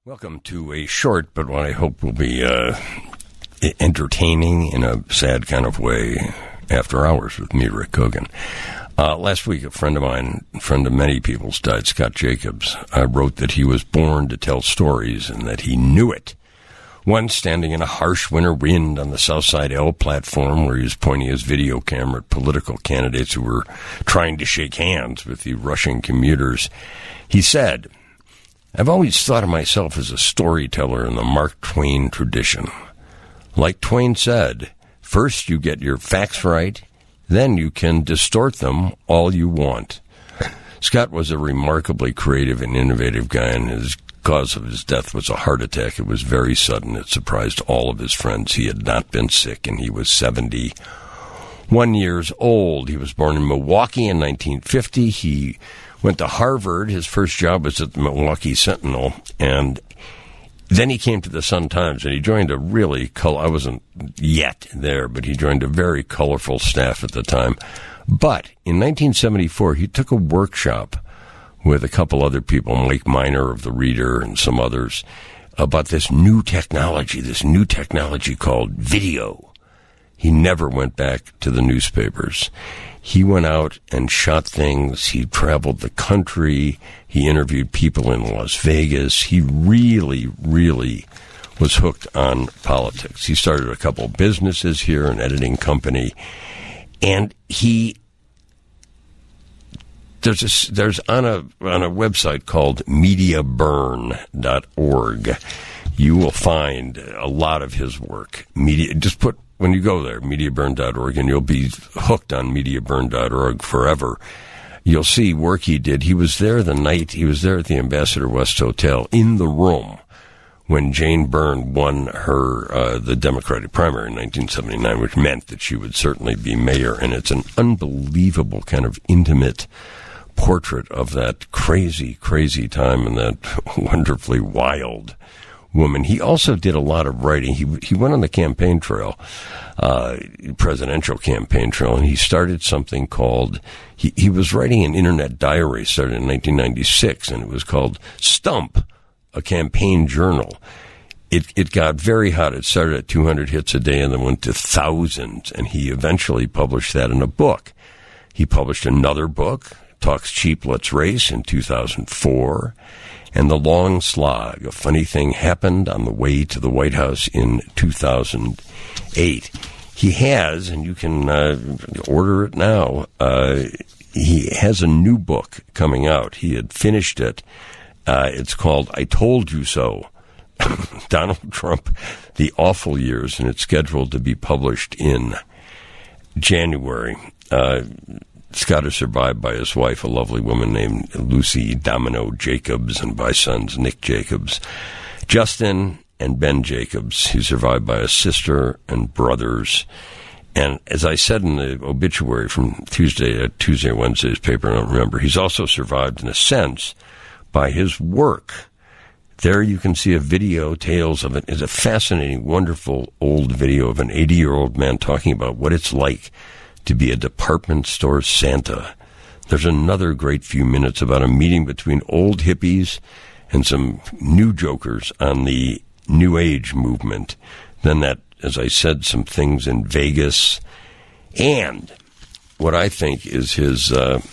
Welcome to a short, but what I hope will be entertaining in a sad kind of way, After Hours with me, Rick Kogan. Last week, a friend of mine, a friend of many people's, died, Scott Jacobs. Wrote that he was born to tell stories and that he knew it. Once standing in a harsh winter wind on the Southside L platform where he was pointing his video camera at political candidates who were trying to shake hands with the rushing commuters, he said, "I've always thought of myself as a storyteller in the Mark Twain tradition. Like Twain said, first you get your facts right, then you can distort them all you want." Scott was a remarkably creative and innovative guy, and his cause of his death was a heart attack. It was very sudden. It surprised all of his friends. He had not been sick, and he was 71 years old. He was born in Milwaukee in 1950. He went to Harvard. His first job was at the Milwaukee Sentinel, and then he came to the Sun-Times, and he joined a really I wasn't yet there, but he joined a very colorful staff at the time. But in 1974, he took a workshop with a couple other people, Mike Miner of The Reader and some others, about this new technology called video. He never went back to the newspapers. He went out and shot things. He traveled the country. He interviewed people in Las Vegas. He really, really was hooked on politics. He started a couple businesses here, an editing company, and there's on a website called MediaBurn.org. You will find a lot of his work. When you go there, MediaBurn.org, and you'll be hooked on MediaBurn.org forever. You'll see work he did. He was there the night, he was there at the Ambassador West Hotel in the room when Jane Byrne won the Democratic primary in 1979, which meant that she would certainly be mayor. And it's an unbelievable kind of intimate portrait of that crazy, crazy time and that wonderfully wild woman. He also did a lot of writing. He went on the campaign trail, presidential campaign trail, and he started something called, he was writing an internet diary, started in 1996, and it was called Stump, a campaign journal. It got very hot. It started at 200 hits a day and then went to thousands, and he eventually published that in a book. He published another book, Talks Cheap, Let's Race, in 2004. And The Long Slog, a funny thing happened on the way to the White House in 2008. He has, and you can order it now, he has a new book coming out. He had finished it. It's called I Told You So, Donald Trump, The Awful Years, and it's scheduled to be published in January. Scott is survived by his wife, a lovely woman named Lucy Domino Jacobs, and by sons Nick Jacobs, Justin, and Ben Jacobs. He's survived by a sister and brothers. And as I said in the obituary from Tuesday or Wednesday's paper, I don't remember, he's also survived in a sense by his work. There you can see a video, tales of it. It's a fascinating, wonderful old video of an 80-year-old man talking about what it's like to be a department store Santa. There's another great few minutes about a meeting between old hippies and some new jokers on the New Age movement. Then that, as I said, some things in Vegas. And what I think is his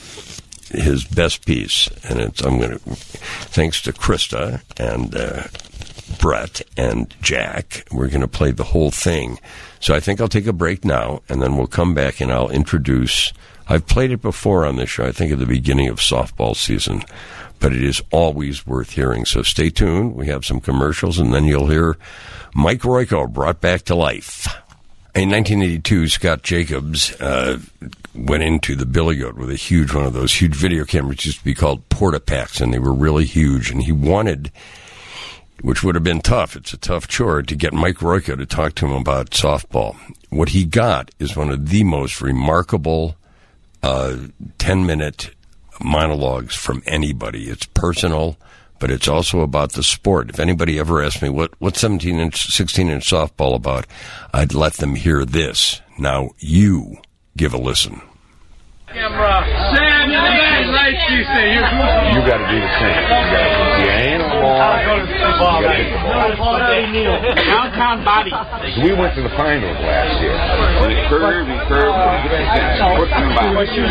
best piece, and thanks to Krista and Brett and Jack, we're going to play the whole thing. So I think I'll take a break now, and then we'll come back and I'll introduce, I've played it before on this show, I think at the beginning of softball season, but it is always worth hearing. So stay tuned. We have some commercials, and then you'll hear Mike Royko brought back to life. In 1982, Scott Jacobs went into the Billy Goat with one of those huge video cameras, used to be called Portapacks, and they were really huge, and he wanted, which would have been tough, it's a tough chore, to get Mike Royko to talk to him about softball. What he got is one of the most remarkable 10-minute monologues from anybody. It's personal, but it's also about the sport. If anybody ever asked me, what's 17-inch, 16-inch softball about, I'd let them hear this. Now you give a listen. Camera. 7 You got to do the same. You handle the ball. You got to hit the ball. Downtown body. So we went to the finals last year. We curve, put them back.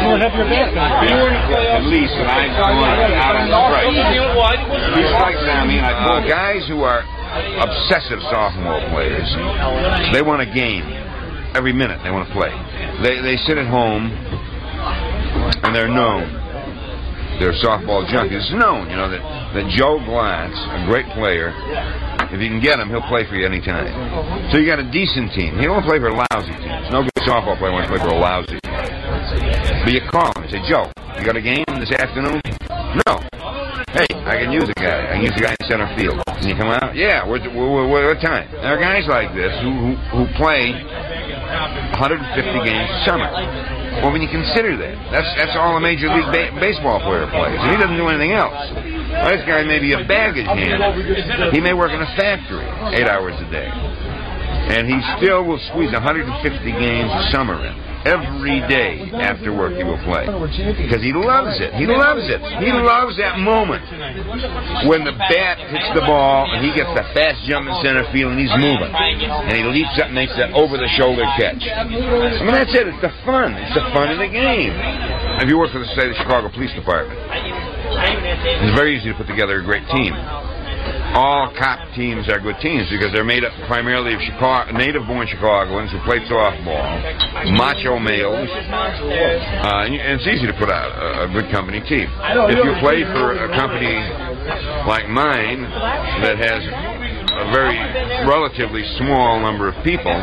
At least when I go out on the strike. He strikes at me, and I pull. Guys who are obsessive sophomore players, they want a game. Every minute they want to play. They sit at home, and they're known. They're softball junkies. It's known, you know, that Joe Glass, a great player, if you can get him, he'll play for you anytime. So you got a decent team. He don't play for lousy teams. No good softball player wants to play for a lousy team. But you call him and say, Joe, you got a game this afternoon? No. Hey, I can use a guy. I can use a guy in center field. Can you come out? Yeah. What time? There are guys like this who play 150 games a summer. Well, when you consider that's all a Major League Baseball player plays. And he doesn't do anything else. Well, this guy may be a baggage handler. He may work in a factory 8 hours a day. And he still will squeeze 150 games a summer in. Every day after work he will play. Because he loves it. He loves it. He loves that moment when the bat hits the ball and he gets the fast jump in center field and he's moving. And he leaps up and makes that over-the-shoulder catch. I mean, that's it. It's the fun. It's the fun of the game. If you work for the state of Chicago Police Department, it's very easy to put together a great team. All cop teams are good teams because they're made up primarily of native-born Chicagoans who play softball, macho males, and it's easy to put out a good company team. If you play for a company like mine that has a very relatively small number of people,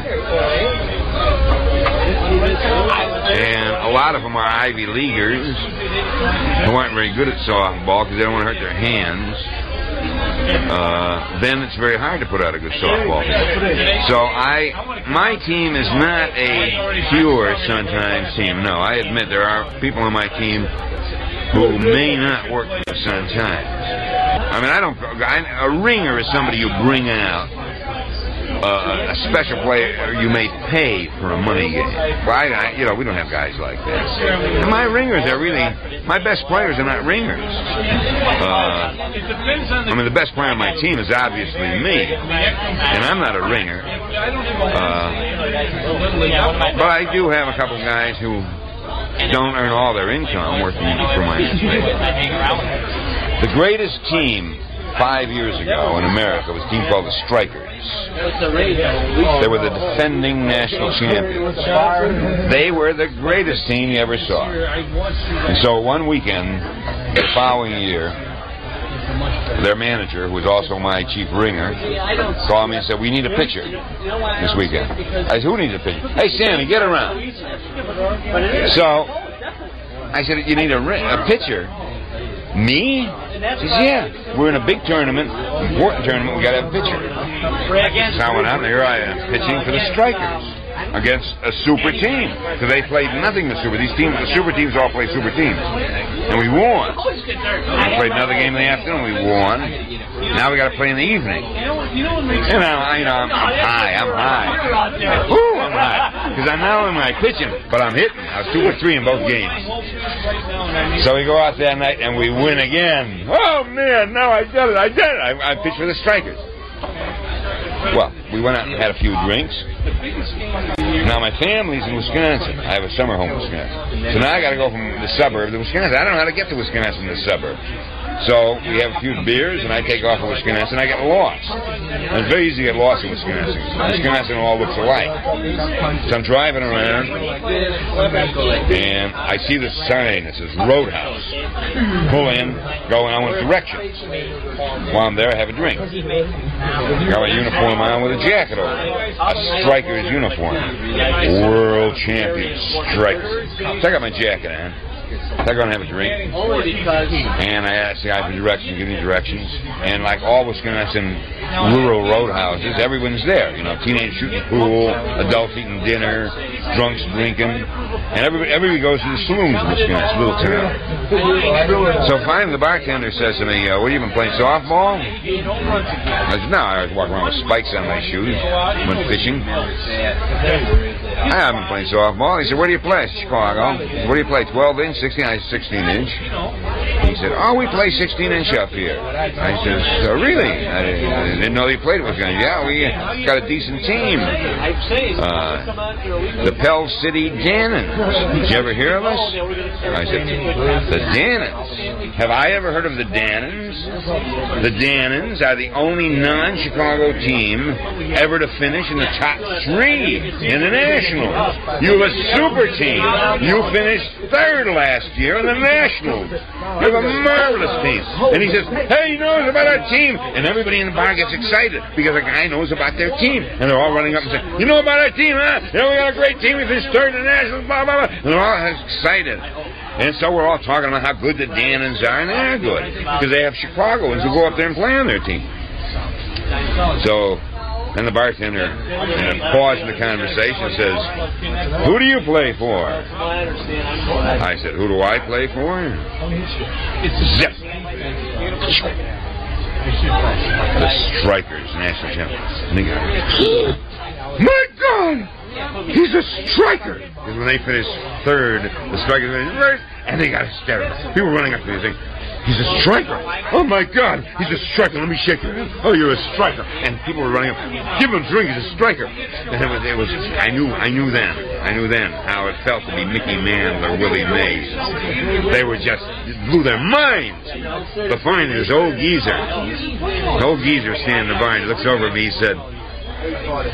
and a lot of them are Ivy Leaguers who aren't very good at softball because they don't want to hurt their hands, then it's very hard to put out a good softball team. So my team is not a pure Sun-Times team. No, I admit there are people on my team who may not work for the Sun-Times. I mean, a ringer is somebody you bring out. A special player you may pay for a money game. Well, we don't have guys like that. And my ringers are really, my best players are not ringers. I mean, the best player on my team is obviously me, and I'm not a ringer. But I do have a couple guys who don't earn all their income working for my newspaper. The greatest team 5 years ago in America was a team called the Strikers. They were the defending national champions. They were the greatest team you ever saw. And so one weekend, the following year, their manager, who was also my chief ringer, called me and said, we need a pitcher this weekend. I said, who needs a pitcher? Hey, Sammy, get around. So I said, you need a pitcher? Me? He says, yeah. We're in a big tournament, important tournament, we got to have a pitcher. So I went out and here I am, pitching for the Strikers against a super team. Because they played nothing the super. These teams, the super teams all play super teams. And we won. We played another game in the afternoon, we won. Now we got to play in the evening. And I'm high. Woo, I'm high. Because I'm not only pitching, but I'm hitting. I was 2 for 3 in both games. So we go out that night and we win again. Oh man, no, I did it. I pitched for the Strikers. Well, we went out and had a few drinks. Now my family's in Wisconsin. I have a summer home in Wisconsin. So now I got to go from the suburb to Wisconsin. I don't know how to get to Wisconsin from the suburb. So we have a few beers, and I take off for Wisconsin. I get lost. And it's very easy to get lost in Wisconsin. Wisconsin all looks alike. So I'm driving around, and I see this sign that says Roadhouse. Pull in, go, and I want directions. While I'm there, I have a drink. Got my uniform on with a jacket over it. A Striker's uniform. World champion Strikers. So I got my jacket on. They're going to have a drink. And I asked the guy for directions, give me directions. And like all Wisconsin rural roadhouses, everyone's there. Teenage shooting pool, adults eating dinner, drunks drinking, and everybody goes to the saloons in Wisconsin, little town. So finally the bartender says to me, what, you been playing softball? I said, no, I was walking around with spikes on my shoes, went fishing. I haven't played softball. He said, where do you play? Chicago. He said, what do you play, 12-inch, 16? I said, 16-inch. He said, oh, we play 16-inch up here. I said, really? I didn't know you played with us. Yeah, we got a decent team. The Pell City Dannons. Did you ever hear of us? I said, the Dannons? Have I ever heard of the Dannons? The Dannons are the only non-Chicago team ever to finish in the top 3 in the Nationals. You have a super team. You finished 3rd last year in the Nationals. You have a marvelous team. And he says, hey, he knows about our team. And everybody in the bar gets excited because a guy knows about their team. And they're all running up and saying, you know about our team, huh? You know, we got a great team. We finished 3rd in the Nationals, blah, blah, blah. And they're all excited. And so we're all talking about how good the Dannons are, and they're good because they have Chicagoans who go up there and play on their team. So then the bartender, in a pause in the conversation, says, who do you play for? I said, who do I play for? Zip. The Strikers, national champions. And they go, my God! He's a striker! Because when they finished 3rd, the Strikers finished 1st, and they got hysterical. People running up to me saying, he's a striker! Oh my God, he's a striker! Let me shake your hand. Oh, you're a striker! And people were running up, give him a drink, he's a striker! And it was I knew then how it felt to be Mickey Mantle or Willie Mays. They were just, blew their minds! But finally, this old geezer standing in the bar, and he looks over at me, he said, what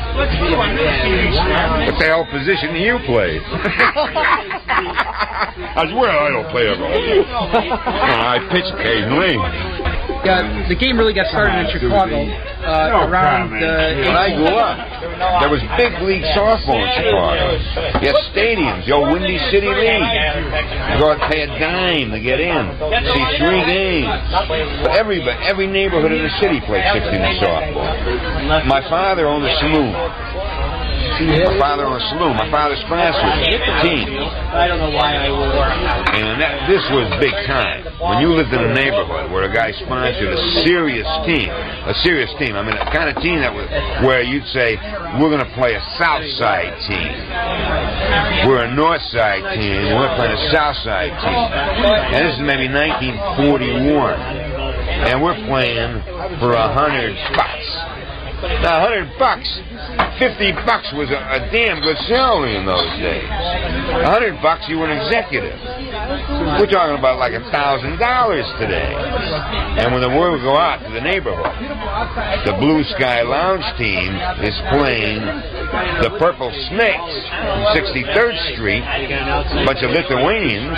the hell position do you play? I said, well, I don't play ever. I pitch occasionally. The game really got started in Chicago around when I grew up. There was big league softball in Chicago. You had stadiums, the old Windy City League. You go out and pay a dime to get in. See 3 games. But every neighborhood in the city played 16-inch softball. My father owned a saloon. My father sponsored the team. I don't know why I would. And this was big time. When you lived in a neighborhood where a guy sponsored a serious team, I mean, a kind of team that was where you'd say, we're going to play a South Side team. We're a North Side team. We're playing a South Side team. And this is maybe 1941. And we're playing for $100. Now, $100, $50 was a damn good salary in those days. $100, you were an executive. We're talking about like $1,000 today. And when the word would go out to the neighborhood, the Blue Sky Lounge team is playing the Purple Snakes from 63rd Street, a bunch of Lithuanians.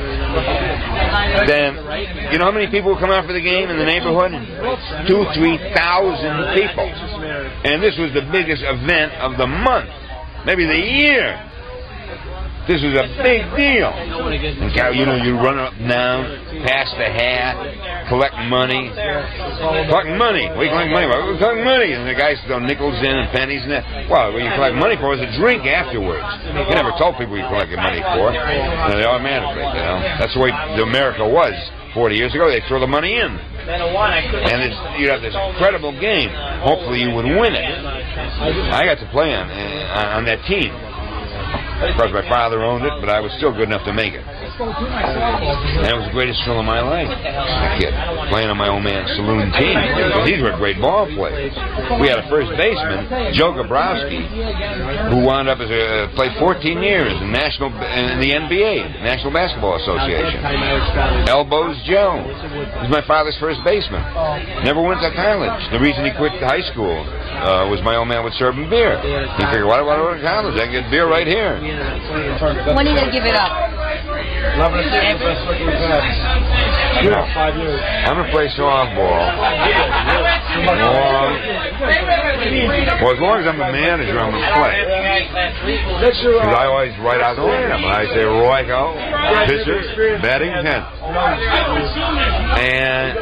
Then, you know how many people would come out for the game in the neighborhood? 2,000-3,000 people. And this was the biggest event of the month, maybe the year. This was a big deal. And you know, you run up and down, pass the hat, collect money. Collecting money. What are you collecting money for? We're collecting money. And the guys throw nickels in and pennies and that. Well, what you collect money for is a drink afterwards. You never told people you collected money for. And they automatically, you know. That's the way America was 40 years ago. They throw the money in. And you'd have this incredible game. Hopefully you would win it. I got to play on that team. Of course, my father owned it, but I was still good enough to make it. And it was the greatest thrill of my life as a kid, playing on my old man's saloon team. Because these were great ball players. We had a first baseman, Joe Gabrowski, who wound up played 14 years in the NBA, National Basketball Association. Elbows Joe was my father's first baseman. Never went to college. The reason he quit high school was my old man would serve him beer. He figured, why do I go to college? I can get beer right here. When are you going to give it up? I'm going to play softball. Well, as long as I'm a manager, I'm going to play. Because I always write out the lineup. I say Roy Go, pitcher, batting 10th. And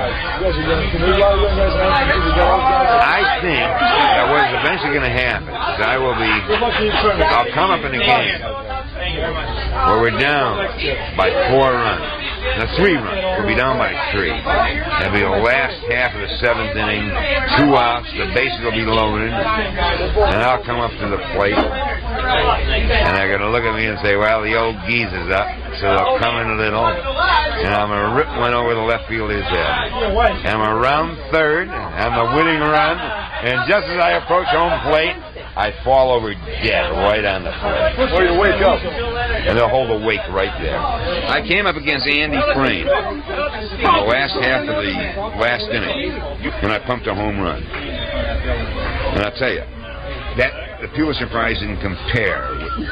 I think that what's eventually going to happen I'll come up in a game where we're down by 4 runs. Now 3 runs. We'll be down by 3. That'll be the last half of the 7th inning. 2 outs. The bases will be loaded. And I'll come up to the plate. And they're going to look at me and say, well, the old geezer's up. So they'll come in a little. And I'm going to rip one over the left fielder's head. And I'm around third. I'm a winning run. And just as I approach home plate, I fall over dead right on the plate. Or you wake up. And they'll hold a wake right there. I came up against Andy Frame in the last half of the last inning when I pumped a home run. And I'll tell you, that the Pulitzer Prize didn't compare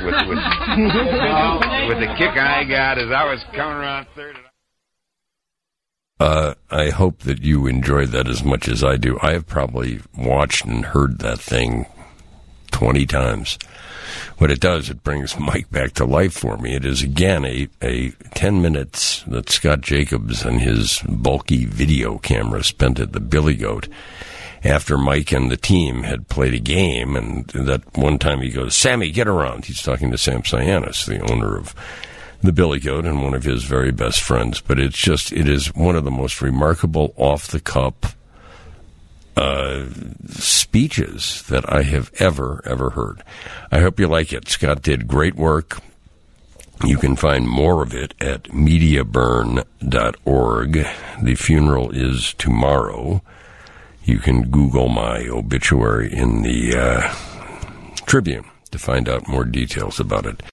with the kick I got as I was coming around third. I hope that you enjoyed that as much as I do. I have probably watched and heard that thing 20 times. What it does, it brings Mike back to life for me. It is, again, a 10 minutes that Scott Jacobs and his bulky video camera spent at the Billy Goat after Mike and the team had played a game. And that one time he goes, Sammy, get around. He's talking to Sam Cyanis, the owner of the Billy Goat and one of his very best friends. But it is one of the most remarkable off-the-cuff speeches that I have ever heard. I hope you like it. Scott did great work. You can find more of it at mediaburn.org. The funeral is tomorrow. You can Google my obituary in the Tribune to find out more details about it.